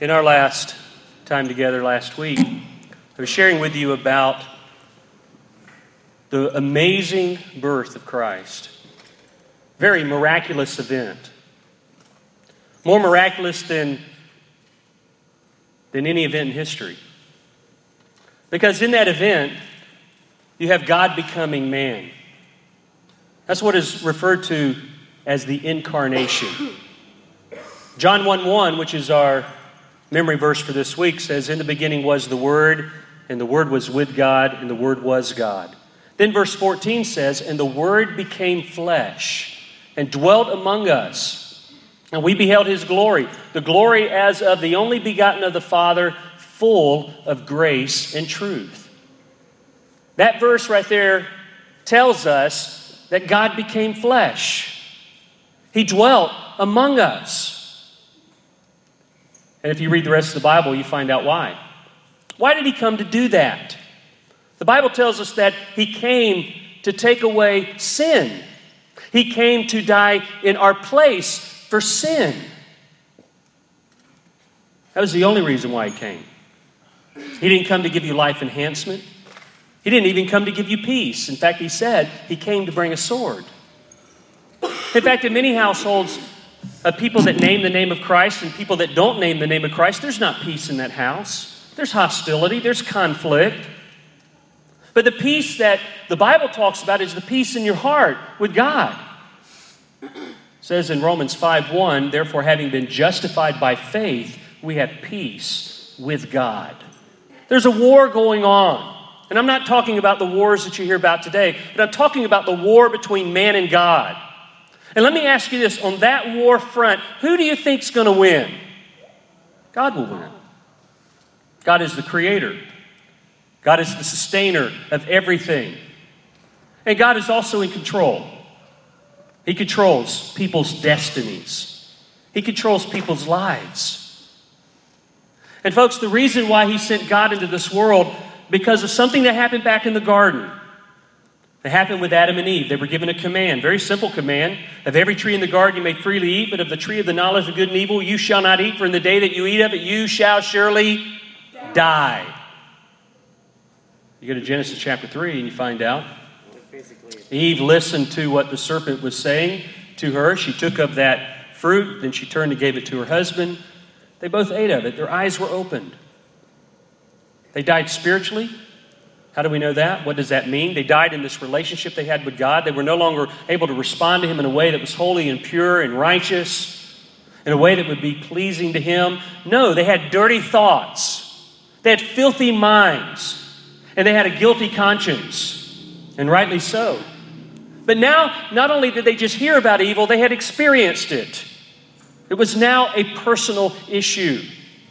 In our last time together last week, I was sharing with you about the amazing birth of Christ. Very miraculous event. More miraculous than any event in history. Because in that event, you have God becoming man. That's what is referred to as the incarnation. John 1:1, which is our memory verse for this week, says, "In the beginning was the Word, and the Word was with God, and the Word was God." Then verse 14 says, "And the Word became flesh, and dwelt among us. And we beheld His glory, the glory as of the only begotten of the Father, full of grace and truth." That verse right there tells us that God became flesh. He dwelt among us. And if you read the rest of the Bible, you find out why. Why did He come to do that? The Bible tells us that He came to take away sin. He came to die in our place for sin. That was the only reason why He came. He didn't come to give you life enhancement. He didn't even come to give you peace. In fact, He said He came to bring a sword. In fact, in many households, of people that name the name of Christ and people that don't name the name of Christ, there's not peace in that house. There's hostility, there's conflict. But the peace that the Bible talks about is the peace in your heart with God. It says in Romans 5:1, "Therefore, having been justified by faith, we have peace with God." There's a war going on. And I'm not talking about the wars that you hear about today, but I'm talking about the war between man and God. And let me ask you this, on that war front, who do you think is going to win? God will win. God is the creator. God is the sustainer of everything. And God is also in control. He controls people's destinies. He controls people's lives. And folks, the reason why He sent God into this world, because of something that happened back in the garden. It happened with Adam and Eve. They were given a command, very simple command. "Of every tree in the garden you may freely eat, but of the tree of the knowledge of good and evil you shall not eat, for in the day that you eat of it you shall surely die." You go to Genesis chapter 3 and you find out. Eve listened to what the serpent was saying to her. She took of that fruit, then she turned and gave it to her husband. They both ate of it. Their eyes were opened. They died spiritually. How do we know that? What does that mean? They died in this relationship they had with God. They were no longer able to respond to Him in a way that was holy and pure and righteous, in a way that would be pleasing to Him. No, they had dirty thoughts. They had filthy minds. And they had a guilty conscience. And rightly so. But now, not only did they just hear about evil, they had experienced it. It was now a personal issue.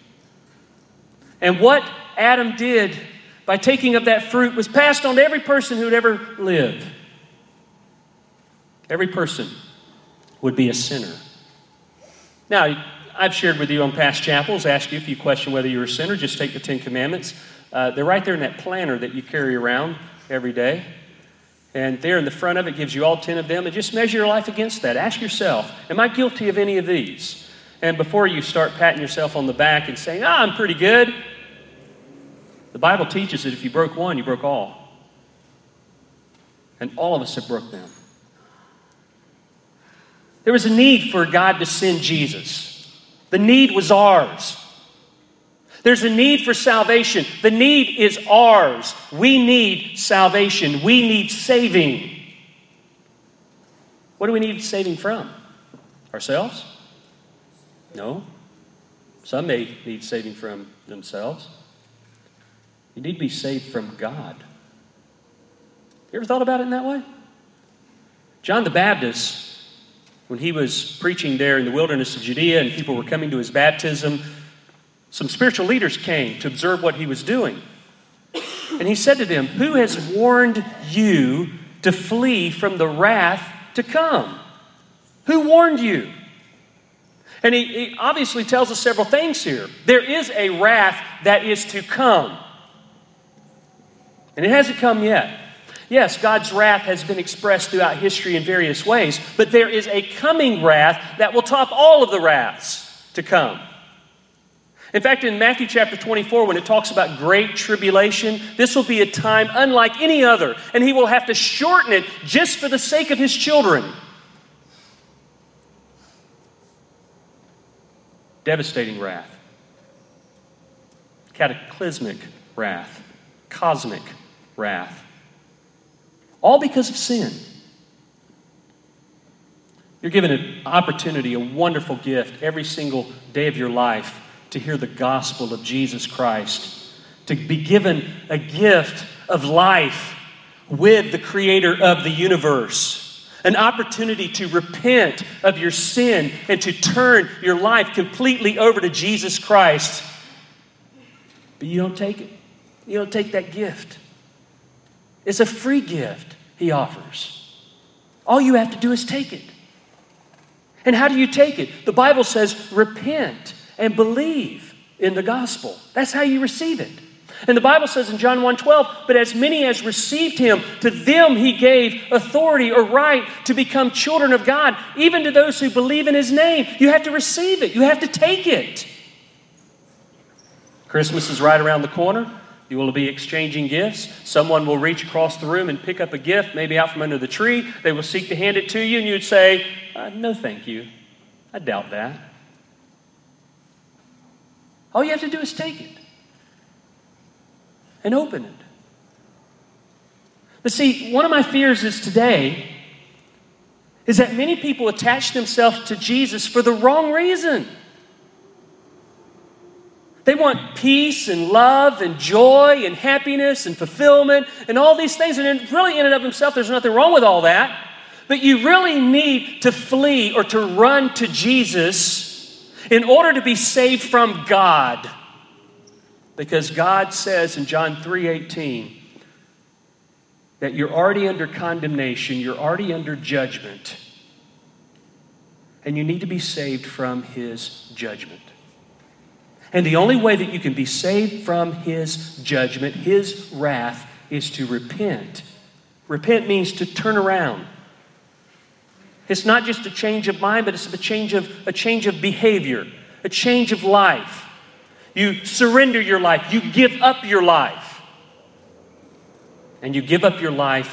And what Adam did by taking of that fruit was passed on to every person who'd ever lived. Every person would be a sinner. Now, I've shared with you on past chapels, asked you if you question whether you're a sinner, just take the 10 Commandments. They're right there in that planner that you carry around every day. And there in the front of it gives you all 10 of them. And just measure your life against that. Ask yourself, am I guilty of any of these? And before you start patting yourself on the back and saying, I'm pretty good, the Bible teaches that if you broke one, you broke all. And all of us have broke them. There was a need for God to send Jesus. The need was ours. There's a need for salvation. The need is ours. We need salvation. We need saving. What do we need saving from? Ourselves? No. Some may need saving from themselves. You need to be saved from God. You ever thought about it in that way? John the Baptist, when he was preaching there in the wilderness of Judea and people were coming to his baptism, some spiritual leaders came to observe what he was doing. And he said to them, "Who has warned you to flee from the wrath to come? Who warned you?" And he obviously tells us several things here. There is a wrath that is to come. And it hasn't come yet. Yes, God's wrath has been expressed throughout history in various ways, but there is a coming wrath that will top all of the wraths to come. In fact, in Matthew chapter 24, when it talks about great tribulation, this will be a time unlike any other, and he will have to shorten it just for the sake of his children. Devastating wrath, cataclysmic wrath, cosmic wrath, all because of sin. You're given an opportunity, a wonderful gift every single day of your life to hear the gospel of Jesus Christ, to be given a gift of life with the creator of the universe, an opportunity to repent of your sin and to turn your life completely over to Jesus Christ. But you don't take it. You don't take that gift. It's a free gift he offers. All you have to do is take it. And how do you take it? The Bible says repent and believe in the gospel. That's how you receive it. And the Bible says in John 1:12, but as many as received him, to them he gave authority or right to become children of God, even to those who believe in his name. You have to receive it. You have to take it. Christmas is right around the corner. You will be exchanging gifts. Someone will reach across the room and pick up a gift, maybe out from under the tree. They will seek to hand it to you, and you'd say, no, thank you. I doubt that. All you have to do is take it and open it. But see, one of my fears is today is that many people attach themselves to Jesus for the wrong reason. They want peace and love and joy and happiness and fulfillment and all these things. And really in and of themselves, there's nothing wrong with all that. But you really need to flee or to run to Jesus in order to be saved from God. Because God says in John 3:18 that you're already under condemnation, you're already under judgment, and you need to be saved from his judgment. And the only way that you can be saved from his judgment, his wrath, is to repent. Repent means to turn around. It's not just a change of mind, but it's a change of behavior, a change of life. You surrender your life. You give up your life. And you give up your life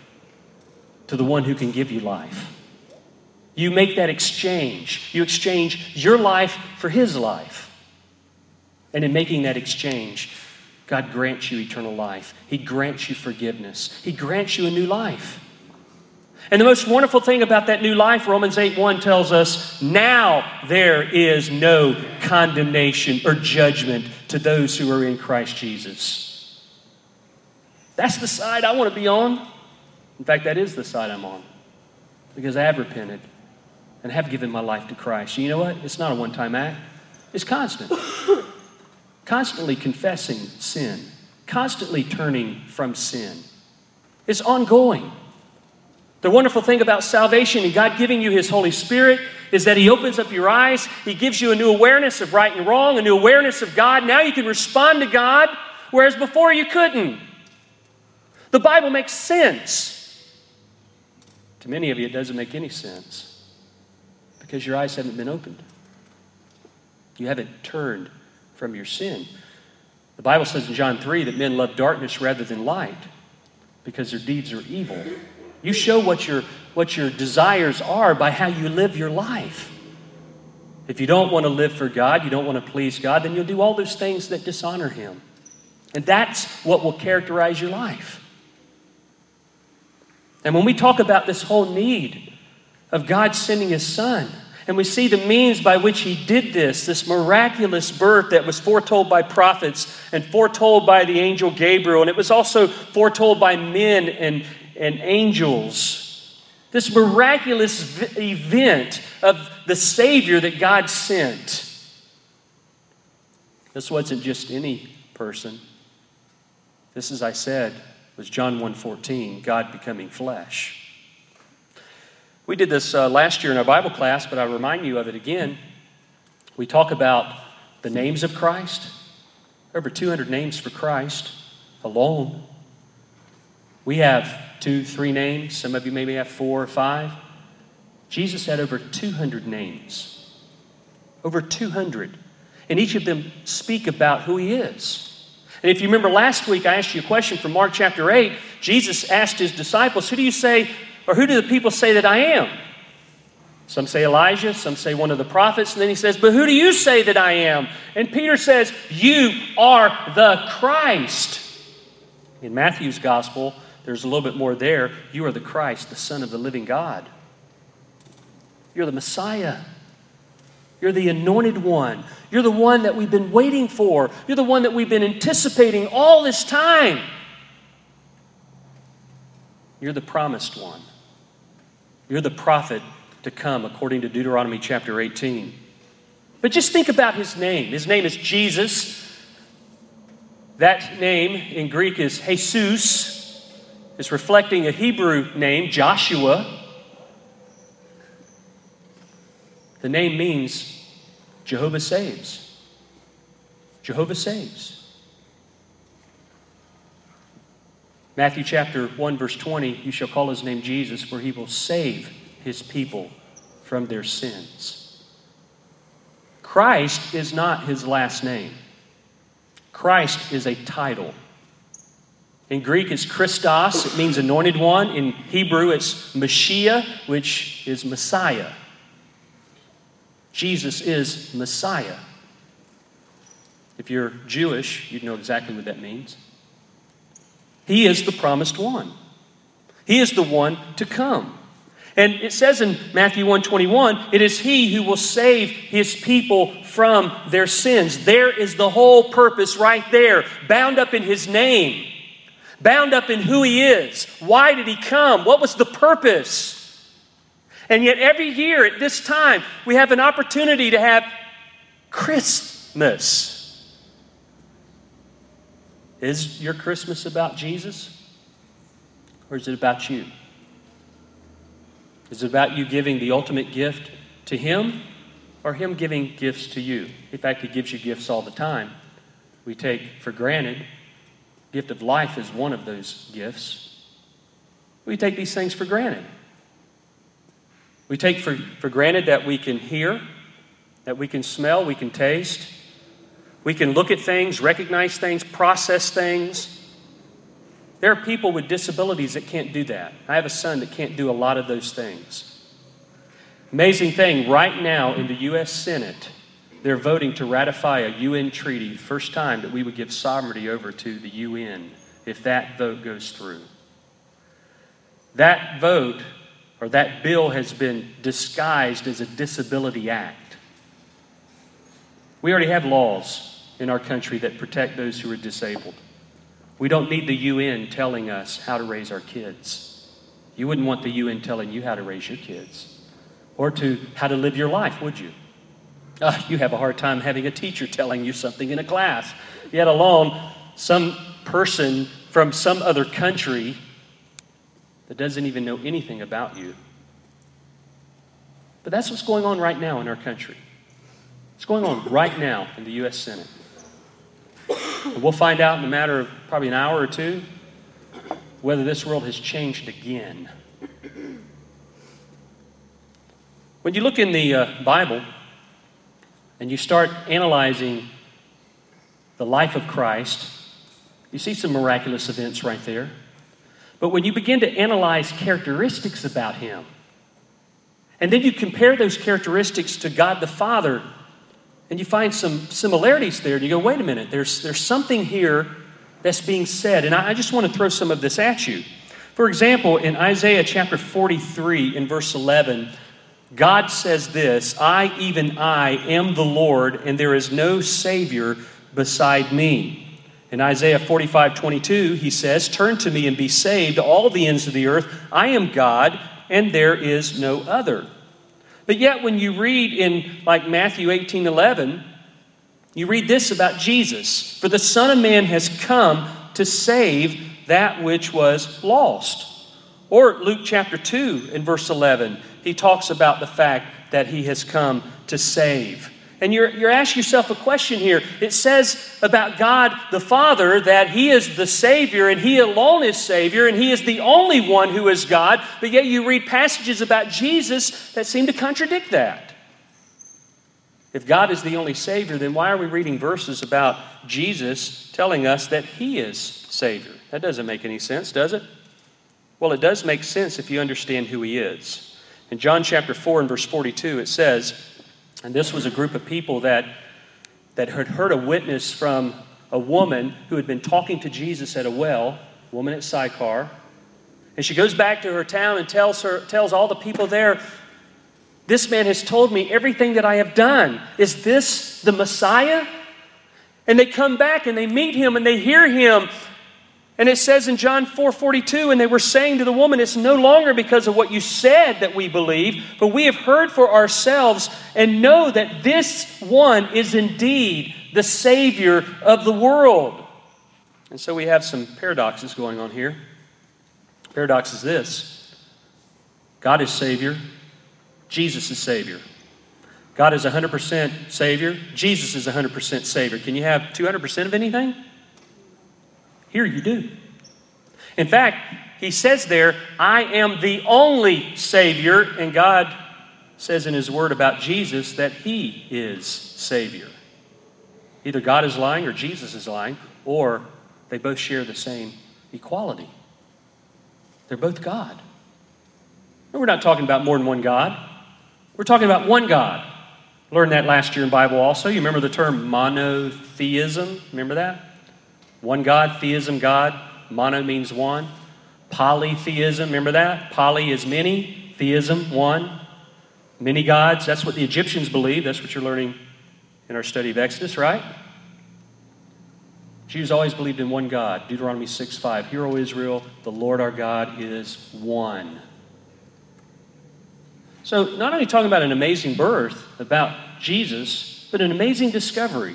to the one who can give you life. You make that exchange. You exchange your life for his life. And in making that exchange, God grants you eternal life. He grants you forgiveness. He grants you a new life. And the most wonderful thing about that new life, Romans 8:1 tells us, now there is no condemnation or judgment to those who are in Christ Jesus. That's the side I want to be on. In fact, that is the side I'm on. Because I have repented and have given my life to Christ. You know what? It's not a one-time act. It's constant. Constantly confessing sin. Constantly turning from sin. It's ongoing. The wonderful thing about salvation and God giving you his Holy Spirit is that he opens up your eyes. He gives you a new awareness of right and wrong, a new awareness of God. Now you can respond to God, whereas before you couldn't. The Bible makes sense. To many of you, it doesn't make any sense because your eyes haven't been opened. You haven't turned from your sin. The Bible says in John 3 that men love darkness rather than light because their deeds are evil. You show what your desires are by how you live your life. If you don't want to live for God, you don't want to please God, then you'll do all those things that dishonor him. And that's what will characterize your life. And when we talk about this whole need of God sending his Son, and we see the means by which he did this miraculous birth that was foretold by prophets and foretold by the angel Gabriel, and it was also foretold by men and angels. This miraculous event of the Savior that God sent. This wasn't just any person. This, as I said, was John 1:14, God becoming flesh. We did this last year in our Bible class, but I remind you of it again. We talk about the names of Christ. Over 200 names for Christ alone. We have 2, 3 names. Some of you maybe have 4 or 5. Jesus had over 200 names. Over 200. And each of them speak about who he is. And if you remember last week, I asked you a question from Mark chapter 8. Jesus asked his disciples, who do you say, or who do the people say that I am? Some say Elijah, some say one of the prophets. And then he says, but who do you say that I am? And Peter says, you are the Christ. In Matthew's gospel, there's a little bit more there. You are the Christ, the Son of the living God. You're the Messiah. You're the anointed one. You're the one that we've been waiting for. You're the one that we've been anticipating all this time. You're the promised one. You're the prophet to come, according to Deuteronomy chapter 18. But just think about his name. His name is Jesus. That name in Greek is Jesus. It's reflecting a Hebrew name, Joshua. The name means Jehovah saves. Jehovah saves. Matthew chapter 1 verse 20, you shall call his name Jesus, for he will save his people from their sins. Christ is not his last name. Christ is a title. In Greek it's Christos, it means anointed one. In Hebrew it's Mashiach, which is Messiah. Jesus is Messiah. If you're Jewish, you'd know exactly what that means. He is the promised one. He is the one to come. And it says in Matthew 1:21, it is he who will save his people from their sins. There is the whole purpose right there, bound up in his name, bound up in who he is. Why did he come? What was the purpose? And yet every year at this time, we have an opportunity to have Christmas. Is your Christmas about Jesus? Or is it about you? Is it about you giving the ultimate gift to him, or him giving gifts to you? In fact, he gives you gifts all the time. We take for granted. Gift of life is one of those gifts. We take these things for granted. We take for granted that we can hear, that we can smell, we can taste. We can look at things, recognize things, process things. There are people with disabilities that can't do that. I have a son that can't do a lot of those things. Amazing thing, right now in the U.S. Senate, they're voting to ratify a UN treaty, the first time that we would give sovereignty over to the UN if that vote goes through. That vote, or that bill, has been disguised as a disability act. We already have laws in our country that protect those who are disabled. We don't need the UN telling us how to raise our kids. You wouldn't want the UN telling you how to raise your kids or how to live your life, would you? You have a hard time having a teacher telling you something in a class, yet alone some person from some other country that doesn't even know anything about you. But that's what's going on right now in our country. It's going on right now in the U.S. Senate. And we'll find out in a matter of probably an hour or two whether this world has changed again. When you look in the Bible and you start analyzing the life of Christ, you see some miraculous events right there. But when you begin to analyze characteristics about him, and then you compare those characteristics to God the Father, and you find some similarities there, and you go, wait a minute, there's something here that's being said. And I just want to throw some of this at you. For example, in Isaiah chapter 43, in verse 11, God says this, I, even I, am the Lord, and there is no Savior beside me. In Isaiah 45:22, he says, turn to me and be saved, all the ends of the earth. I am God, and there is no other. But yet when you read in like Matthew 18:11, you read this about Jesus. For the Son of Man has come to save that which was lost. Or Luke chapter 2 in verse 11, he talks about the fact that he has come to save. And you're asking yourself a question here. It says about God the Father that he is the Savior and he alone is Savior and he is the only one who is God. But yet you read passages about Jesus that seem to contradict that. If God is the only Savior, then why are we reading verses about Jesus telling us that He is Savior? That doesn't make any sense, does it? Well, it does make sense if you understand who He is. In John chapter 4 and verse 42, it says, and this was a group of people that had heard a witness from a woman who had been talking to Jesus at a well, a woman at Sychar. And she goes back to her town and tells all the people there, this man has told me everything that I have done. Is this the Messiah? And they come back and they meet Him and they hear Him. And it says in John 4:42, and they were saying to the woman, it's no longer because of what you said that we believe, but we have heard for ourselves and know that this one is indeed the Savior of the world. And so we have some paradoxes going on here. Paradox is this: God is Savior. Jesus is Savior. God is 100% Savior. Jesus is 100% Savior. Can you have 200% of anything? Here you do. In fact, He says there, I am the only Savior, and God says in His Word about Jesus that He is Savior. Either God is lying or Jesus is lying, or they both share the same equality. They're both God. And we're not talking about more than one God. We're talking about one God. Learned that last year in Bible also. You remember the term monotheism? Remember that? One God, theism, God. Mono means one. Polytheism, remember that? Poly is many. Theism, one. Many gods. That's what the Egyptians believed. That's what you're learning in our study of Exodus, right? Jews always believed in one God. Deuteronomy 6:5. Hear, O Israel, the Lord our God is one. So not only talking about an amazing birth, about Jesus, but an amazing discovery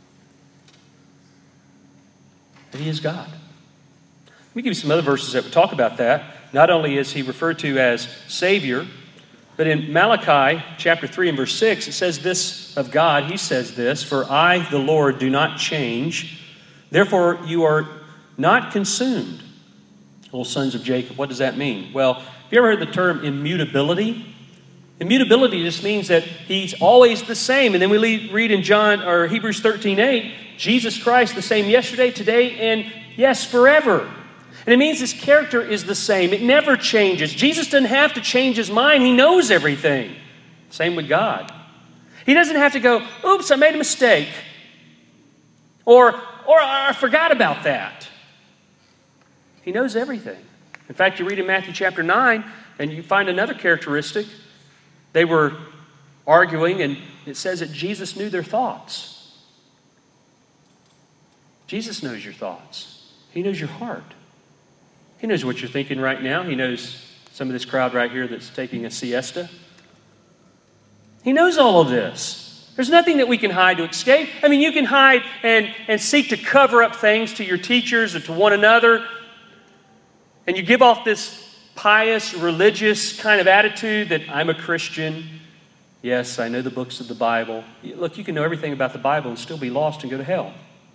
that He is God. Let me give you some other verses that would talk about that. Not only is He referred to as Savior, but in Malachi chapter 3 and verse 6, it says this of God. He says this, for I, the Lord, do not change. Therefore, you are not consumed. Little sons of Jacob. What does that mean? Well, have you ever heard the term immutability? Immutability just means that He's always the same. And then we read in Hebrews 13:8, Jesus Christ the same yesterday, today, and yes, forever. And it means His character is the same. It never changes. Jesus doesn't have to change His mind. He knows everything. Same with God. He doesn't have to go, oops, I made a mistake. Or I forgot about that. He knows everything. In fact, you read in Matthew chapter 9, and you find another characteristic. They were arguing, and it says that Jesus knew their thoughts. Jesus knows your thoughts. He knows your heart. He knows what you're thinking right now. He knows some of this crowd right here that's taking a siesta. He knows all of this. There's nothing that we can hide to escape. I mean, you can hide and seek to cover up things to your teachers or to one another. And you give off this pious, religious kind of attitude that I'm a Christian. Yes, I know the books of the Bible. Look, you can know everything about the Bible and still be lost and go to hell.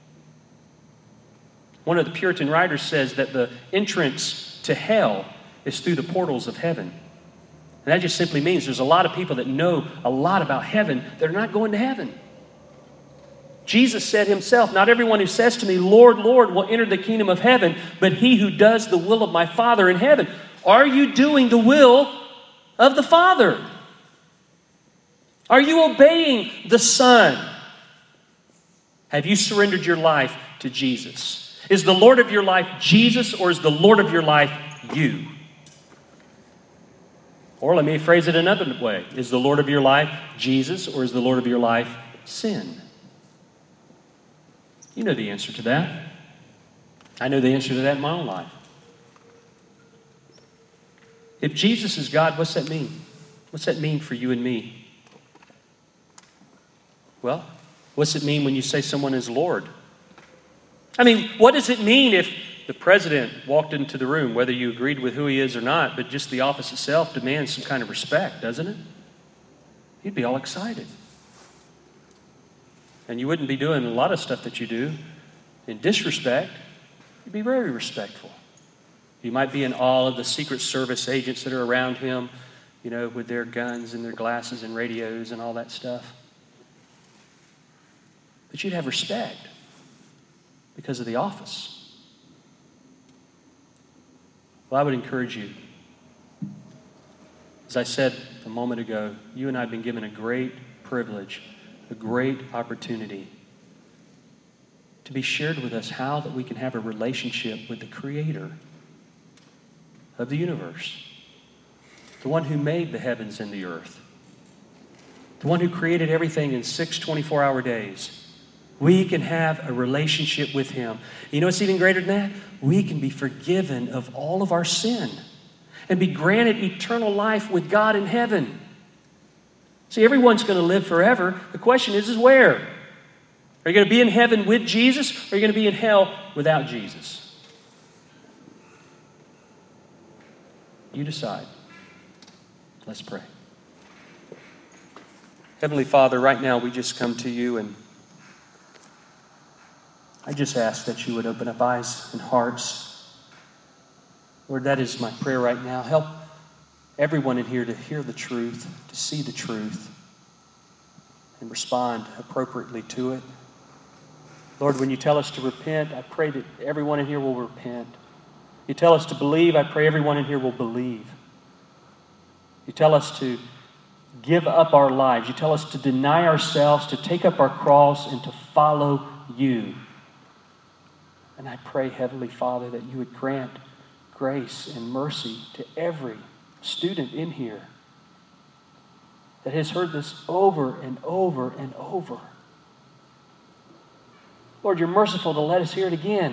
One of the Puritan writers says that the entrance to hell is through the portals of heaven. And that just simply means there's a lot of people that know a lot about heaven that are not going to heaven. Jesus said Himself, not everyone who says to me, Lord, Lord, will enter the kingdom of heaven, but he who does the will of my Father in heaven. Are you doing the will of the Father? Are you obeying the Son? Have you surrendered your life to Jesus? Is the Lord of your life Jesus, or is the Lord of your life you? Or let me phrase it another way. Is the Lord of your life Jesus, or is the Lord of your life sin? You know the answer to that. I know the answer to that in my own life. If Jesus is God, what's that mean? What's that mean for you and me? Well, what's it mean when you say someone is Lord? I mean, what does it mean if the president walked into the room, whether you agreed with who he is or not, but just the office itself demands some kind of respect, doesn't it? You'd be all excited. And you wouldn't be doing a lot of stuff that you do in disrespect. You'd be very respectful. You might be in awe of the Secret Service agents that are around him, you know, with their guns and their glasses and radios and all that stuff. but you'd have respect because of the office. Well, I would encourage you. As I said a moment ago, you and I have been given a great privilege, a great opportunity to be shared with us how that we can have a relationship with the Creator of the universe, the one who made the heavens and the earth, the one who created everything in 6 24-hour days. We can have a relationship with Him. You know what's even greater than that? We can be forgiven of all of our sin and be granted eternal life with God in heaven. See, everyone's going to live forever. The question is where? Are you going to be in heaven with Jesus, or are you going to be in hell without Jesus? You decide. Let's pray. Heavenly Father, right now we just come to you, and I just ask that you would open up eyes and hearts. Lord, that is my prayer right now. Help everyone in here to hear the truth, to see the truth, and respond appropriately to it. Lord, when you tell us to repent, I pray that everyone in here will repent. You tell us to believe, I pray everyone in here will believe. You tell us to give up our lives. You tell us to deny ourselves, to take up our cross, and to follow you. And I pray, Heavenly Father, that you would grant grace and mercy to every student in here that has heard this over and over and over. Lord, you're merciful to let us hear it again.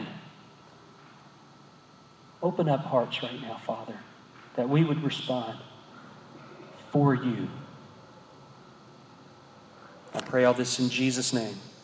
Open up hearts right now, Father, that we would respond for you. I pray all this in Jesus' name.